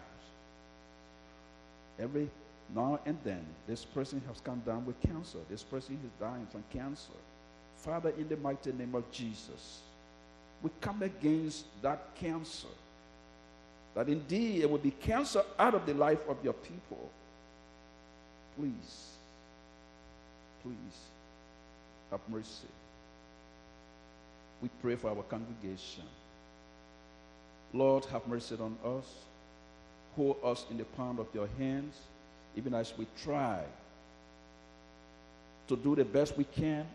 Every now and then, this person has come down with cancer. This person is dying from cancer. Father, in the mighty name of Jesus, we come against that cancer. That indeed it will be cancer out of the life of your people. Please, please, have mercy. We pray for our congregation. Lord, have mercy on us. Hold us in the palm of your hands, even as we try to do the best we can.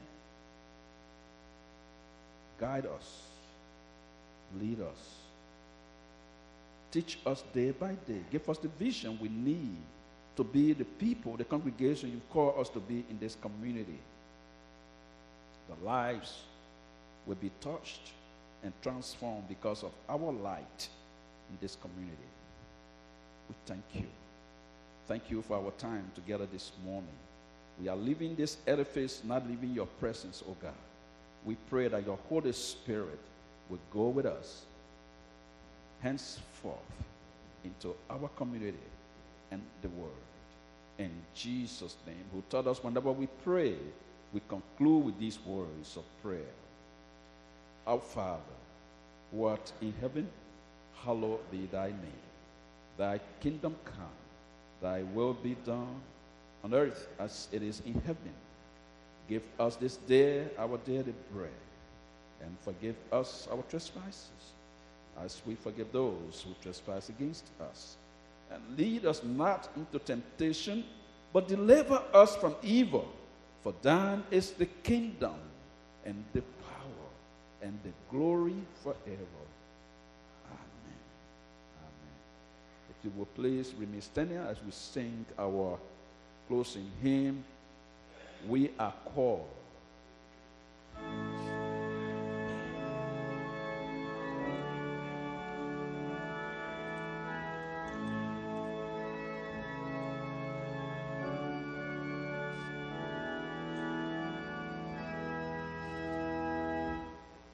Guide us. Lead us. Teach us day by day. Give us the vision we need to be the people, the congregation you've called us to be in this community. The lives will be touched and transformed because of our light in this community. We thank you. Thank you for our time together this morning. We are leaving this edifice, not leaving your presence, oh God. We pray that your Holy Spirit will go with us henceforth into our community and the world. In Jesus' name, who taught us whenever we pray, we conclude with these words of prayer. Our Father, who art in heaven, hallowed be thy name. Thy kingdom come, thy will be done on earth as it is in heaven. Give us this day our daily bread, and forgive us our trespasses, as we forgive those who trespass against us. And lead us not into temptation, but deliver us from evil. For thine is the kingdom, and the power, and the glory forever. Amen. Amen. If you will please remain standing as we sing our closing hymn, We Are Called.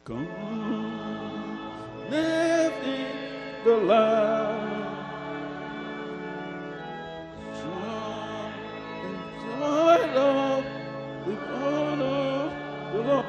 Come, live in the light. Joy, love, the God of the Lord.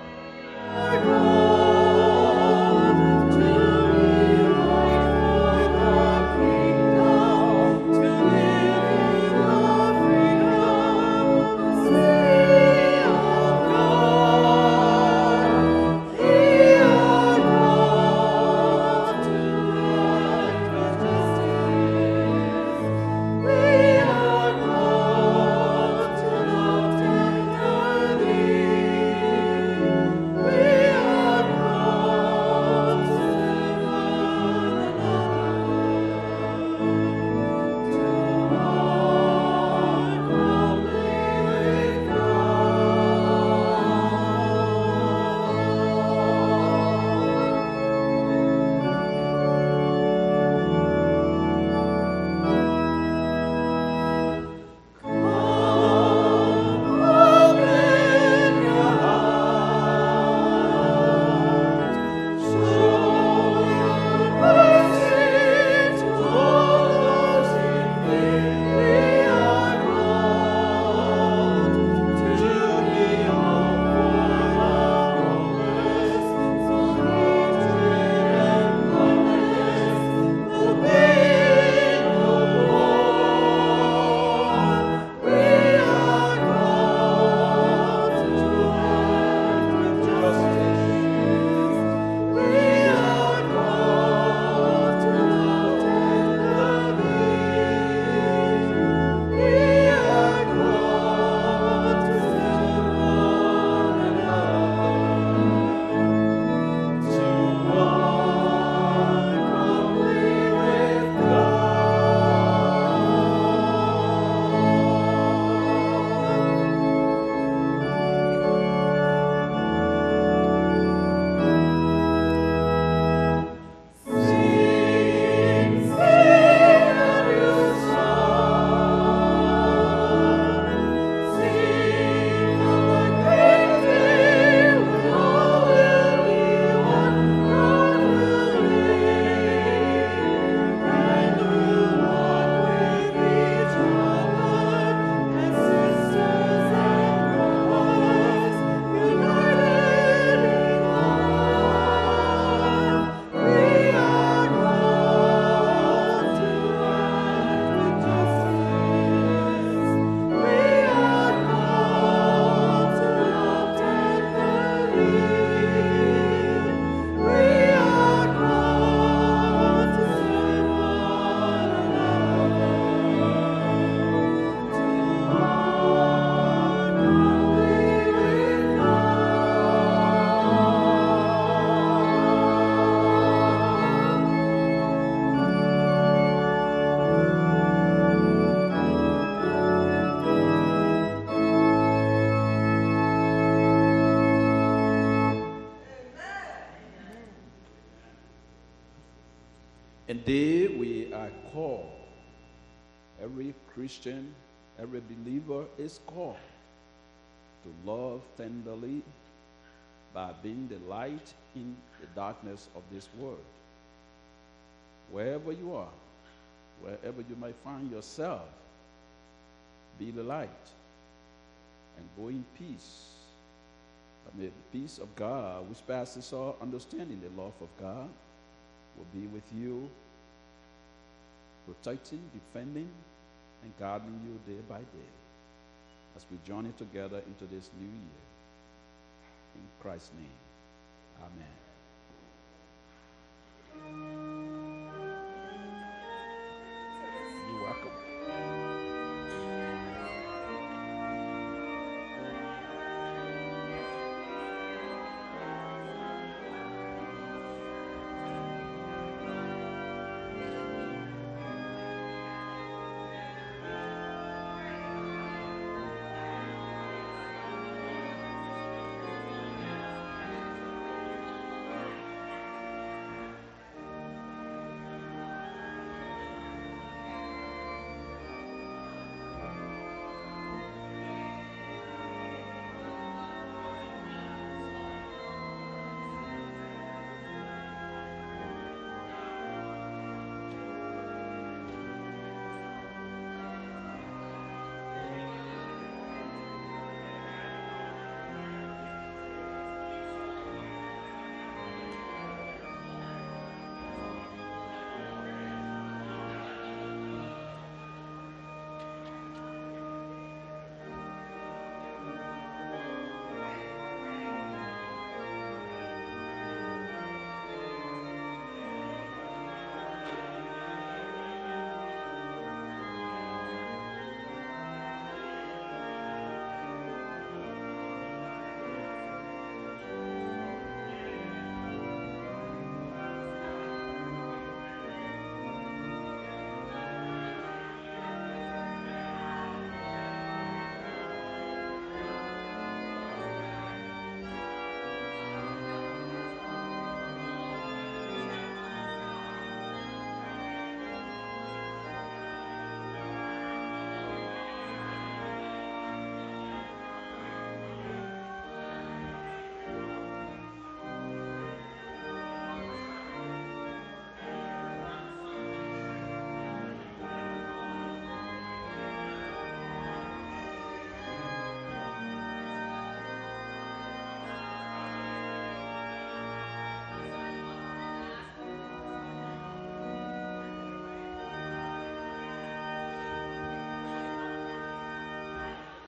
And there we are called. Every Christian, every believer is called to love tenderly by being the light in the darkness of this world. Wherever you are, wherever you might find yourself, be the light and go in peace. But may the peace of God, which passes all understanding, the love of God, will be with you, protecting, defending, and guarding you day by day as we journey together into this new year. In Christ's name, amen.